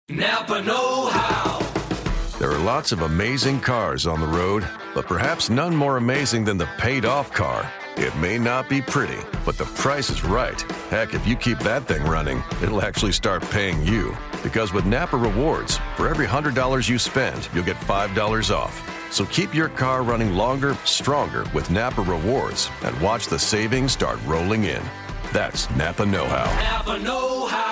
Napa know-how. There are lots of amazing cars on the road, but perhaps none more amazing than the paid-off car. It may not be pretty, but the price is right. Heck, if you keep that thing running, it'll actually start paying you. Because with Napa Rewards, for every $100 you spend, you'll get $5 off. So keep your car running longer, stronger with Napa Rewards and watch the savings start rolling in. That's Napa know-how. Napa know-how.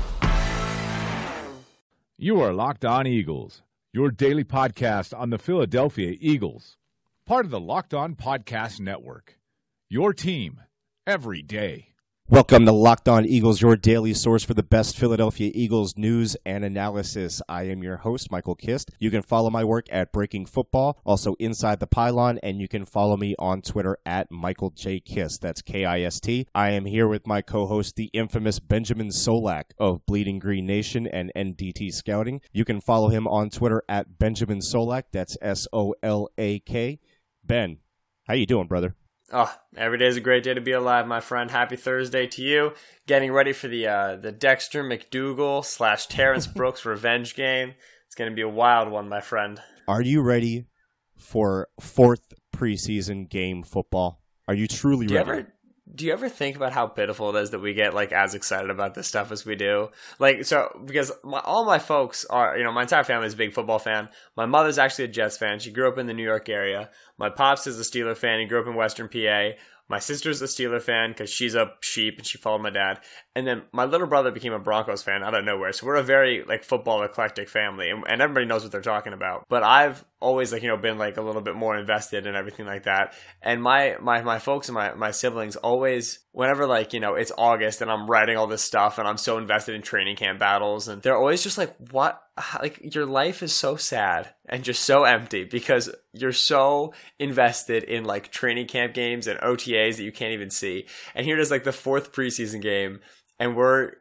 You are Locked On Eagles, your daily podcast on the Philadelphia Eagles, part of the Locked On Podcast Network. Your team every day. Welcome to Locked On Eagles, your daily source for the best Philadelphia Eagles news and analysis. I am your host, Michael Kist. You can follow my work at Breaking Football, also Inside the Pylon, and you can follow me on Twitter at Michael J. Kist. That's K-I-S-T. I am here with my co-host, the infamous Benjamin Solak of Bleeding Green Nation and NDT Scouting. You can follow him on Twitter at Benjamin Solak. That's S-O-L-A-K. Ben, how you doing, brother? Oh, every day is a great day to be alive, my friend. Happy Thursday to you. Getting ready for the Dexter McDougal / Terrence Brooks revenge game. It's going to be a wild one, my friend. Are you ready for fourth preseason game football? Are you truly ready? Do you ever think about how pitiful it is that we get as excited about this stuff as we do? Because all my folks are, my entire family is a big football fan. My mother's actually a Jets fan. She grew up in the New York area. My pops is a Steeler fan. He grew up in Western PA. My sister's a Steeler fan because she's a sheep and she followed my dad. And then my little brother became a Broncos fan out of nowhere. So we're a very football eclectic family, and everybody knows what they're talking about. But I've always been a little bit more invested in everything like that. And my folks and my siblings always, whenever it's August and I'm writing all this stuff and I'm so invested in training camp battles, and they're always just what? Your life is so sad and just so empty because you're so invested in training camp games and OTAs that you can't even see. And here it is the fourth preseason game, and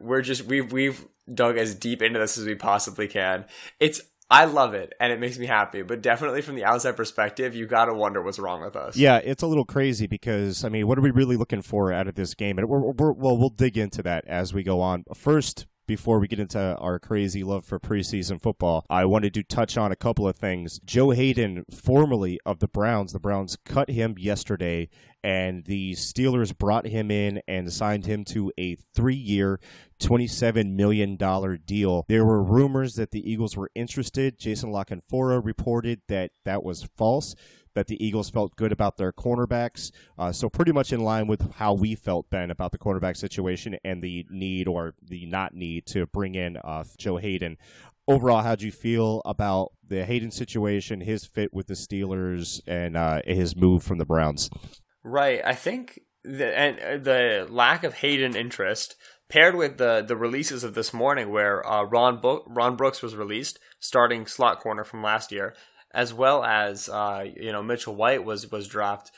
we've dug as deep into this as we possibly can. I love it, and it makes me happy, but definitely from the outside perspective, you got to wonder what's wrong with us. Yeah, it's a little crazy because, what are we really looking for out of this game? And we'll dig into that as we go on. First, before we get into our crazy love for preseason football, I wanted to touch on a couple of things. Joe Hayden, formerly of the Browns cut him yesterday, and the Steelers brought him in and signed him to a 3-year, $27 million deal. There were rumors that the Eagles were interested. Jason La Canfora reported that was false, that the Eagles felt good about their cornerbacks. So pretty much in line with how we felt, Ben, about the cornerback situation and the need or the not need to bring in Joe Hayden. Overall, how'd you feel about the Hayden situation, his fit with the Steelers, and his move from the Browns? Right. I think the lack of Hayden interest paired with the releases of this morning where Ron Brooks was released, starting slot corner from last year, as well as Mitchell White was dropped.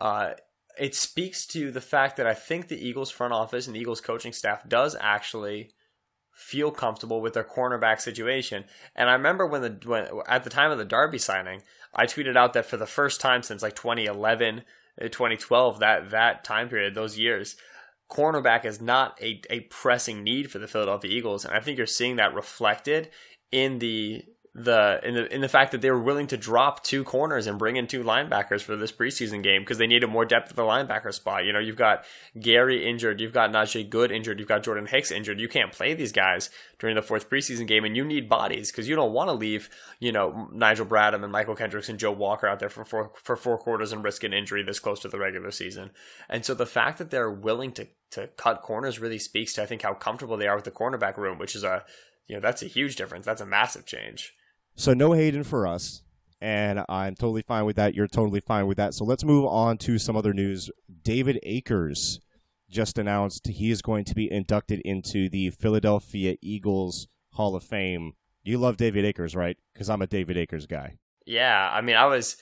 It speaks to the fact that I think the Eagles front office and the Eagles coaching staff does actually feel comfortable with their cornerback situation. And I remember when at the time of the Darby signing, I tweeted out that for the first time since 2011, 2012, that time period, those years, cornerback is not a pressing need for the Philadelphia Eagles. And I think you're seeing that reflected in the fact that they were willing to drop 2 corners and bring in 2 linebackers for this preseason game because they needed more depth at the linebacker spot. You've got Gary injured, you've got Najee Good injured, you've got Jordan Hicks injured. You can't play these guys during the fourth preseason game, and you need bodies because you don't want to leave, Nigel Bradham and Michael Kendricks and Joe Walker out there for 4 quarters and risk an injury this close to the regular season. And so the fact that they're willing to cut corners really speaks to, I think, how comfortable they are with the cornerback room, which is that's a huge difference. That's a massive change. So no Hayden for us, and I'm totally fine with that. You're totally fine with that. So let's move on to some other news. David Akers just announced he is going to be inducted into the Philadelphia Eagles Hall of Fame. You love David Akers, right? Because I'm a David Akers guy. Yeah,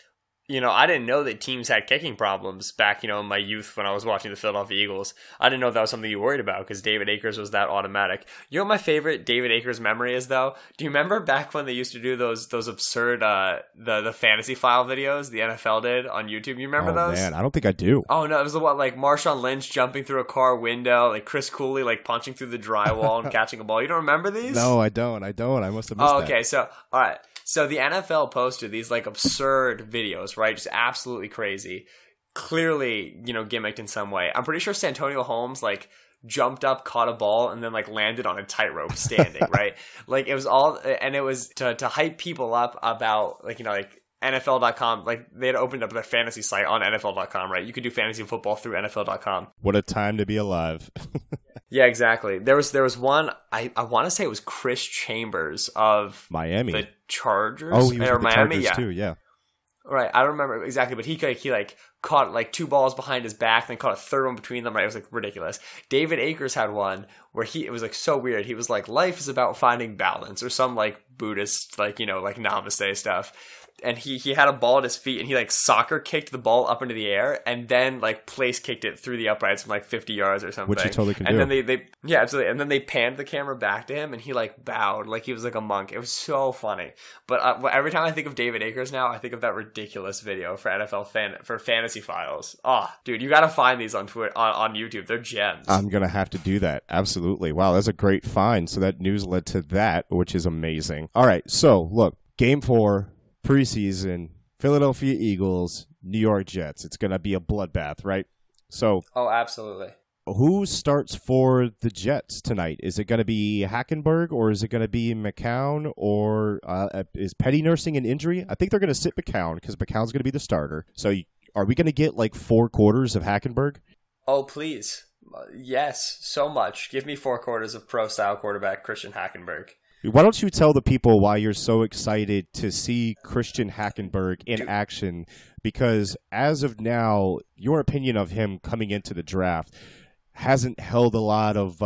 I didn't know that teams had kicking problems back, in my youth when I was watching the Philadelphia Eagles. I didn't know that was something you worried about because David Akers was that automatic. You know what my favorite David Akers memory is, though? Do you remember back when they used to do those absurd the fantasy file videos the NFL did on YouTube? You remember those? Man, I don't think I do. Oh, no, it was the one like Marshawn Lynch jumping through a car window, like Chris Cooley like punching through the drywall and catching a ball. You don't remember these? No, I don't. I must have missed that. Okay, so, all right. So the NFL posted these like absurd videos, right? Just absolutely crazy. Clearly, gimmicked in some way. I'm pretty sure Santonio Holmes like jumped up, caught a ball, and then like landed on a tightrope standing, right? Like it was all, and it was to hype people up about like, NFL.com, like they had opened up their fantasy site on NFL.com, right? You could do fantasy football through NFL.com. What a time to be alive. Yeah, exactly. There was one, I want to say it was Chris Chambers of Miami. The Chargers. Oh, he was with the Miami, Chargers too, yeah. Right, I don't remember exactly, but he like caught like 2 balls behind his back, then caught a third one between them. Right, it was like ridiculous. David Akers had one where it was like so weird. He was like, life is about finding balance, or some like Buddhist like namaste stuff. And he had a ball at his feet, and he like soccer kicked the ball up into the air, and then like place kicked it through the uprights from like 50 yards or something. Which he totally can and do. And then they yeah, absolutely. And then they panned the camera back to him, and he like bowed like he was like a monk. It was so funny. But every time I think of David Akers now, I think of that ridiculous video for for Fantasy Files. Oh, dude, you got to find these on Twitter, on YouTube. They're gems. I'm gonna have to do that. Absolutely. Wow, that's a great find. So that news led to that, which is amazing. All right, so look, Game 4. Preseason, Philadelphia Eagles, New York Jets. It's going to be a bloodbath, right? So, oh, absolutely. Who starts for the Jets tonight? Is it going to be Hackenberg, or is it going to be McCown, or is Petty nursing an injury? I think they're going to sit McCown because McCown's going to be the starter. So, are we going to get like 4 quarters of Hackenberg? Oh, please. Yes, so much. Give me 4 quarters of pro-style quarterback Christian Hackenberg. Why don't you tell the people why you're so excited to see Christian Hackenberg in action? Because as of now, your opinion of him coming into the draft hasn't held a lot of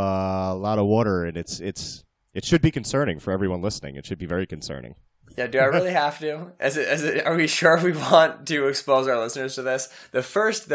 water, and it should be concerning for everyone listening. It should be very concerning. Yeah, do I really have to? Are we sure we want to expose our listeners to this? The first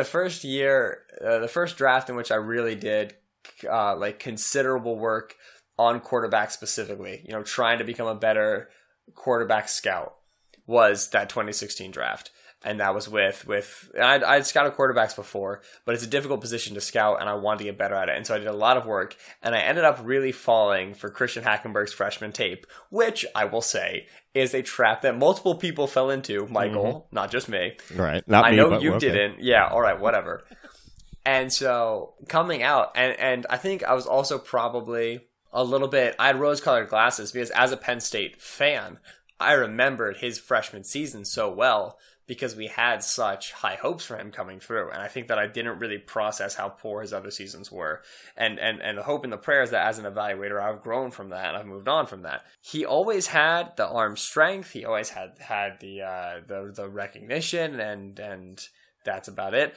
draft in which I really did like considerable work on quarterback specifically, trying to become a better quarterback scout, was that 2016 draft. And that was I'd scouted quarterbacks before, but it's a difficult position to scout, and I wanted to get better at it. And so I did a lot of work, and I ended up really falling for Christian Hackenberg's freshman tape, which I will say is a trap that multiple people fell into, Michael, not just me. Right. Not I me, know but you okay. didn't. Yeah, all right, whatever. And so coming out, and I think I was also probably a little bit, I had rose-colored glasses because as a Penn State fan, I remembered his freshman season so well because we had such high hopes for him coming through. And I think that I didn't really process how poor his other seasons were. And the hope and the prayer is that as an evaluator, I've grown from that and I've moved on from that. He always had the arm strength. He always had the recognition, and that's about it.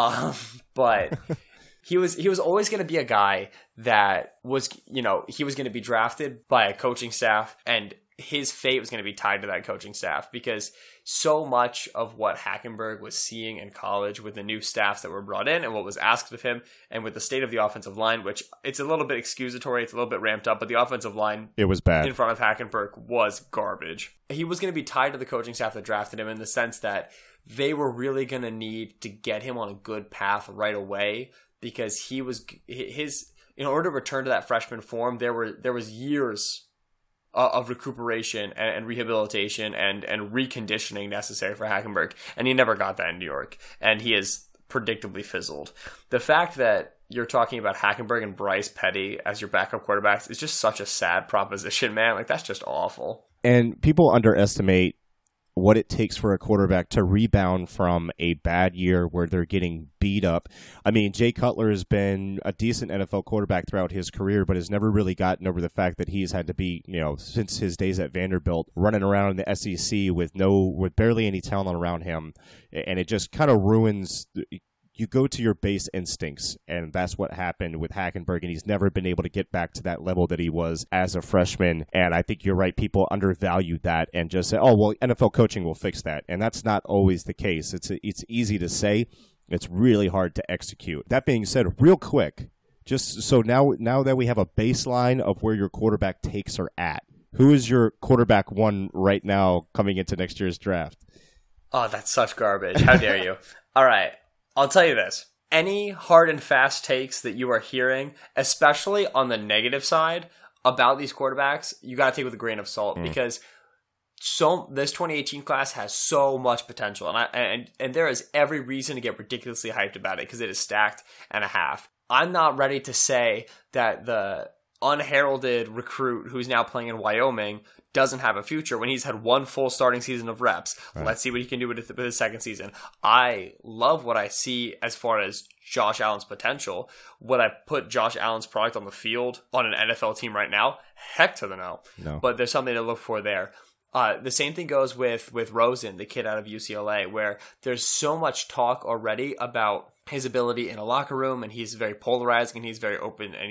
But he was always going to be a guy that was, he was going to be drafted by a coaching staff, and his fate was going to be tied to that coaching staff, because so much of what Hackenberg was seeing in college with the new staffs that were brought in and what was asked of him, and with the state of the offensive line, which it's a little bit excusatory, it's a little bit ramped up, but the offensive line, it was bad in front of Hackenberg, was garbage. He was going to be tied to the coaching staff that drafted him, in the sense that they were really going to need to get him on a good path right away, because he was in order to return to that freshman form, there was years of recuperation and rehabilitation and reconditioning necessary for Hackenberg, and he never got that in New York, and he is predictably fizzled. The fact that you're talking about Hackenberg and Bryce Petty as your backup quarterbacks is just such a sad proposition, man. Like, that's just awful. And people underestimate what it takes for a quarterback to rebound from a bad year where they're getting beat up. I mean, Jay Cutler has been a decent NFL quarterback throughout his career, but has never really gotten over the fact that he's had to be, since his days at Vanderbilt, running around in the SEC with barely any talent around him. And it just kind of ruins you go to your base instincts, and that's what happened with Hackenberg, and he's never been able to get back to that level that he was as a freshman. And I think you're right. People undervalue that and just say, oh, well, NFL coaching will fix that. And that's not always the case. It's easy to say. It's really hard to execute. That being said, real quick, just so now that we have a baseline of where your quarterback takes are at, who is your quarterback one right now coming into next year's draft? Oh, that's such garbage. How dare you? All right. I'll tell you this. Any hard and fast takes that you are hearing, especially on the negative side about these quarterbacks, you got to take with a grain of salt because this 2018 class has so much potential. And there is every reason to get ridiculously hyped about it because it is stacked and a half. I'm not ready to say that the unheralded recruit who's now playing in Wyoming doesn't have a future when he's had one full starting season of reps. Right. Let's see what he can do with his second season. I love what I see as far as Josh Allen's potential. Would I put Josh Allen's product on the field on an NFL team right now? Heck to the no. But there's something to look for there. The same thing goes with Rosen, the kid out of UCLA, where there's so much talk already about his ability in a locker room, and he's very polarizing, and he's very open, and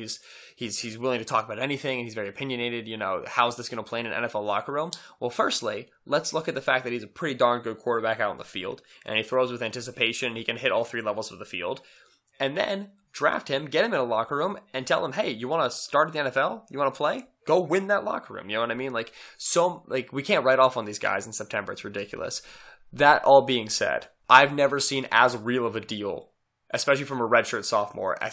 he's willing to talk about anything, and he's very opinionated. You know, how's this going to play in an NFL locker room? Well, firstly, let's look at the fact that he's a pretty darn good quarterback out on the field, and he throws with anticipation. He can hit all three levels of the field, and then draft him, get him in a locker room, and tell him, hey, you want to start at the NFL? You want to play? Go win that locker room. You know what I mean? We can't write off on these guys in September. It's ridiculous. That all being said, I've never seen as real of a deal, especially from a redshirt sophomore, a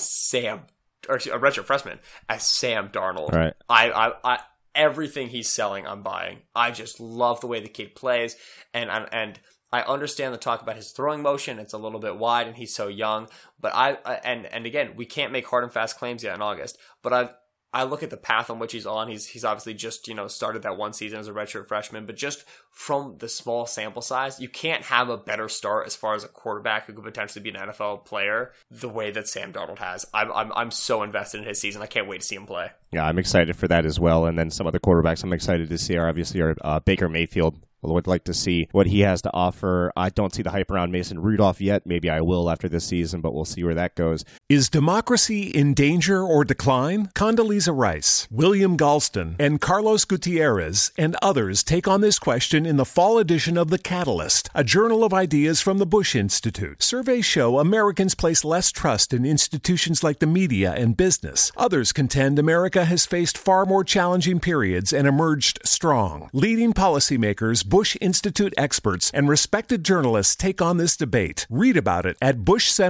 redshirt freshman, as Sam Darnold. Right. I everything he's selling, I'm buying. I just love the way the kid plays, and I understand the talk about his throwing motion. It's a little bit wide, and he's so young. But and again, we can't make hard and fast claims yet in August. But I look at the path on which he's on. He's obviously just, started that one season as a redshirt freshman, but just from the small sample size, you can't have a better start as far as a quarterback who could potentially be an NFL player the way that Sam Darnold has. I'm so invested in his season. I can't wait to see him play. Yeah, I'm excited for that as well. And then some other quarterbacks I'm excited to see are obviously Baker Mayfield. I would like to see what he has to offer. I don't see the hype around Mason Rudolph yet. Maybe I will after this season, but we'll see where that goes. Is democracy in danger or decline? Condoleezza Rice, William Galston, and Carlos Gutierrez and others take on this question in the fall edition of The Catalyst, a journal of ideas from the Bush Institute. Surveys show Americans place less trust in institutions like the media and business. Others contend America has faced far more challenging periods and emerged strong. Leading policymakers, Bush Institute experts, and respected journalists take on this debate. Read about it at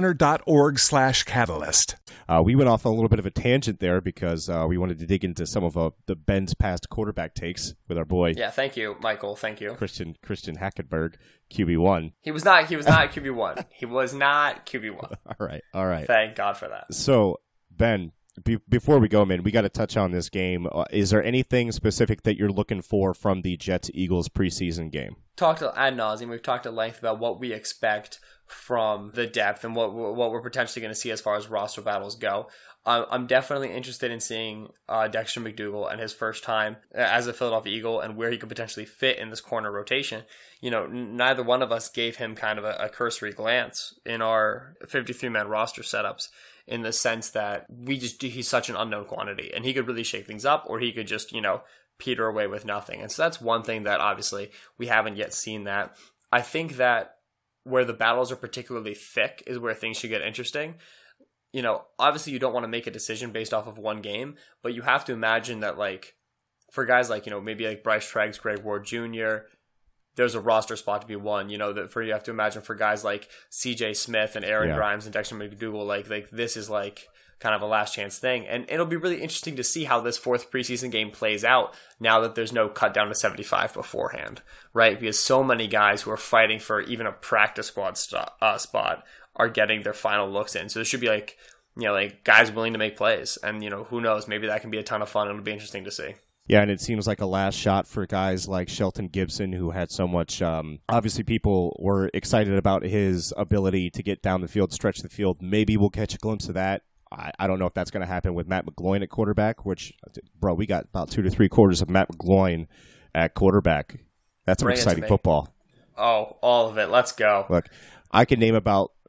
bushcenter.org/catalyst. We went off on a little bit of a tangent there because we wanted to dig into some of the Ben's past quarterback takes with our boy. Yeah, thank you, Michael. Thank you. Christian Hackenberg, QB1. He was not QB1. He was not QB1. All right. Thank God for that. So, Ben, before we go, man, we got to touch on this game. Is there anything specific that you're looking for from the Jets-Eagles preseason game? Talked ad nauseum. We've talked at length about what we expect from the depth and what we're potentially going to see as far as roster battles go. I'm definitely interested in seeing Dexter McDougal and his first time as a Philadelphia Eagle and where he could potentially fit in this corner rotation. Neither one of us gave him kind of a cursory glance in our 53-man roster setups, in the sense that he's such an unknown quantity, and he could really shake things up, or he could just, peter away with nothing. And so that's one thing that obviously we haven't yet seen that. I think that where the battles are particularly thick is where things should get interesting. Obviously you don't want to make a decision based off of one game, but you have to imagine that, for guys maybe like Bryce Treggs, Greg Ward Jr., there's a roster spot to be won. You have to imagine for guys like C.J. Smith and Aaron Grimes and Dexter McDougal, like this is kind of a last chance thing. And it'll be really interesting to see how this fourth preseason game plays out now that there's no cut down to 75 beforehand, right? Because so many guys who are fighting for even a practice squad spot are getting their final looks in. So there should be guys willing to make plays. And, who knows, maybe that can be a ton of fun. It'll be interesting to see. Yeah, and it seems like a last shot for guys like Shelton Gibson, who had so much, obviously people were excited about his ability to get down the field, stretch the field. Maybe we'll catch a glimpse of that. I don't know if that's going to happen with Matt McGloin at quarterback, which, we got about 2 to 3 quarters of Matt McGloin at quarterback. That's some exciting football. Oh, all of it. Let's go. Look, I can name about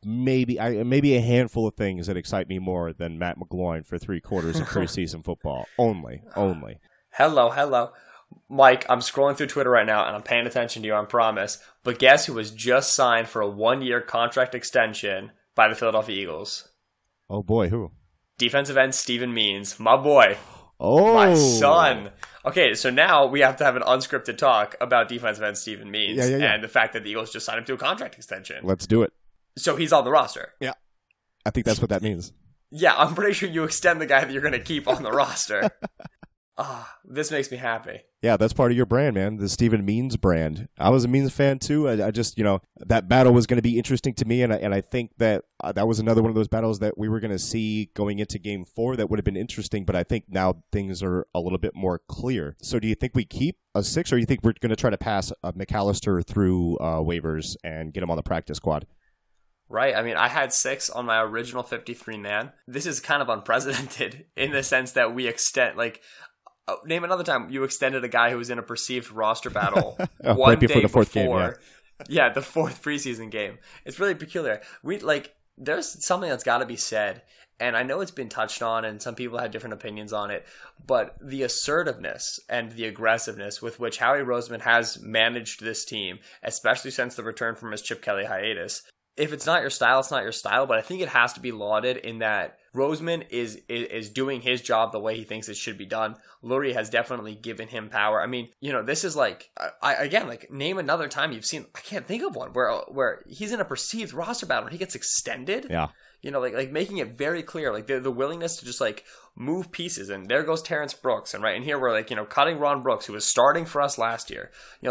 maybe a handful of things that excite me more than Matt McGloin for 3 quarters of preseason football. Only. Hello. Mike, I'm scrolling through Twitter right now, and I'm paying attention to you, I promise. But guess who was just signed for a 1-year contract extension by the Philadelphia Eagles? Oh, boy, who? Defensive end Steven Means. My boy. Oh. My son. Okay, so now we have to have an unscripted talk about defensive end Steven Means and the fact that the Eagles just signed him to a contract extension. Let's do it. So he's on the roster. Yeah. I think that's what that means. Yeah, I'm pretty sure you extend the guy that you're going to keep on the roster. This makes me happy. Yeah, that's part of your brand, man. The Steven Means brand. I was a Means fan too. I just, that battle was going to be interesting to me, and I think that that was another one of those battles that we were going to see going into Game 4 that would have been interesting. But I think now things are a little bit more clear. So, do you think we keep a 6, or do you think we're going to try to pass McAllister through waivers and get him on the practice squad? Right. I mean, I had 6 on my original 53-man. This is kind of unprecedented in the sense that we extend, name another time you extended a guy who was in a perceived roster battle one right before day the fourth before. game, yeah, the 4th preseason game. It's really peculiar. There's something that's got to be said, and I know it's been touched on, and some people have different opinions on it, but the assertiveness and the aggressiveness with which Howie Roseman has managed this team, especially since the return from his Chip Kelly hiatus. If it's not your style, it's not your style, but I think it has to be lauded in that Roseman is doing his job the way he thinks it should be done. Lurie has definitely given him power. I mean, this is name another time you've seen, I can't think of one, where he's in a perceived roster battle and he gets extended. Yeah. Making it very clear, the willingness to just move pieces. And there goes Terrence Brooks. And here we're cutting Ron Brooks, who was starting for us last year.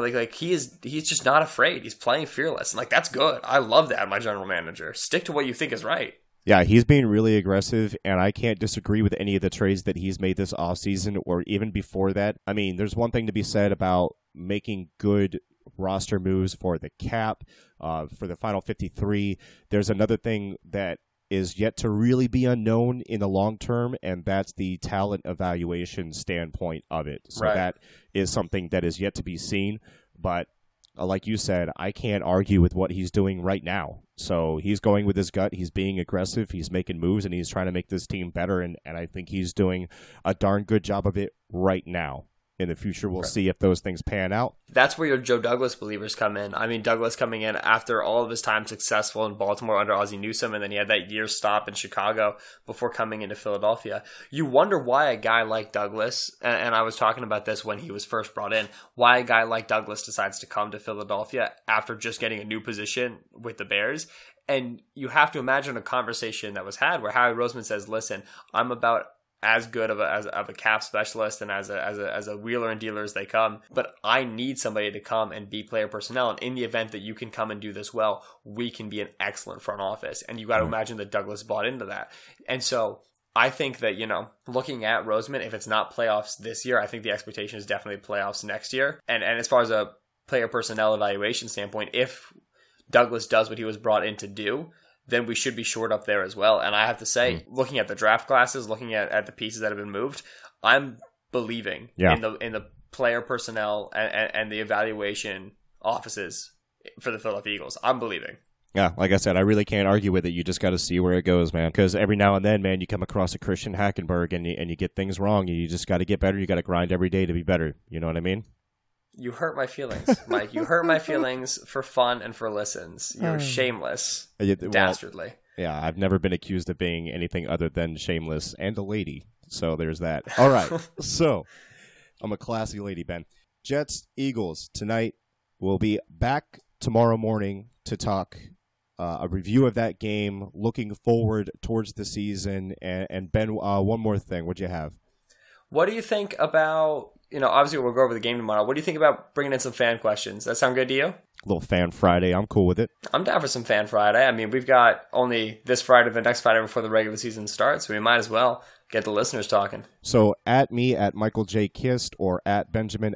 He's just not afraid. He's playing fearless. And that's good. I love that, my general manager. Stick to what you think is right. Yeah, he's being really aggressive, and I can't disagree with any of the trades that he's made this offseason or even before that. I mean, there's one thing to be said about making good roster moves for the cap, for the final 53. There's another thing that is yet to really be unknown in the long term, and that's the talent evaluation standpoint of it. So That is something that is yet to be seen, but like you said, I can't argue with what he's doing right now. So he's going with his gut, he's being aggressive, he's making moves, and he's trying to make this team better, and I think he's doing a darn good job of it right now. In the future, we'll see if those things pan out. That's where your Joe Douglas believers come in. I mean, Douglas coming in after all of his time successful in Baltimore under Ozzie Newsome, and then he had that year stop in Chicago before coming into Philadelphia. You wonder why a guy like Douglas, and I was talking about this when he was first brought in, why a guy like Douglas decides to come to Philadelphia after just getting a new position with the Bears. And you have to imagine a conversation that was had where Howie Roseman says, listen, I'm about as good of a cap specialist and as a wheeler and dealer as they come, but I need somebody to come and be player personnel. And in the event that you can come and do this well, we can be an excellent front office. And you got to imagine that Douglas bought into that. And so I think that, looking at Roseman, if it's not playoffs this year, I think the expectation is definitely playoffs next year. And as far as a player personnel evaluation standpoint, if Douglas does what he was brought in to do, then we should be short up there as well. And I have to say, looking at the draft classes, looking at the pieces that have been moved, I'm believing in the player personnel and the evaluation offices for the Philadelphia Eagles. I'm believing. Yeah, like I said, I really can't argue with it. You just got to see where it goes, man. Because every now and then, man, you come across a Christian Hackenberg and you get things wrong. And you just got to get better. You got to grind every day to be better. You know what I mean? You hurt my feelings, Mike. You hurt my feelings for fun and for listens. You're shameless, dastardly. Yeah, I've never been accused of being anything other than shameless and a lady. So there's that. All right. So I'm a classy lady, Ben. Jets, Eagles tonight. We'll be back tomorrow morning to talk a review of that game, looking forward towards the season. And Ben, one more thing. What'd you have? What do you think about... obviously we'll go over the game tomorrow. What do you think about bringing in some fan questions? That sound good to you? A little Fan Friday. I'm cool with it. I'm down for some Fan Friday. I mean, we've got only this Friday, the next Friday before the regular season starts, so we might as well get the listeners talking. So at me, at Michael J. Kist, or at Benjamin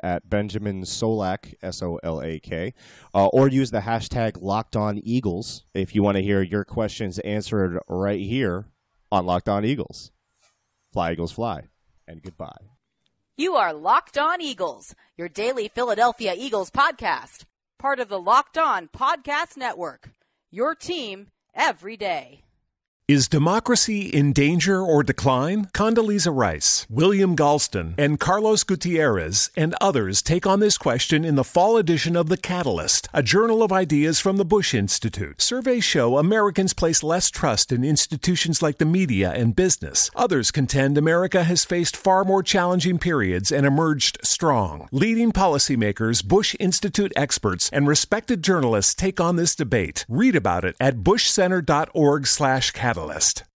Solak, S-O-L-A-K, or use the hashtag LockedOnEagles if you want to hear your questions answered right here on Locked On Eagles. Fly, Eagles, fly. And goodbye. You are Locked On Eagles, your daily Philadelphia Eagles podcast. Part of the Locked On Podcast Network, your team every day. Is democracy in danger or decline? Condoleezza Rice, William Galston, and Carlos Gutierrez and others take on this question in the fall edition of The Catalyst, a journal of ideas from the Bush Institute. Surveys show Americans place less trust in institutions like the media and business. Others contend America has faced far more challenging periods and emerged strong. Leading policymakers, Bush Institute experts, and respected journalists take on this debate. Read about it at bushcenter.org/catalyst.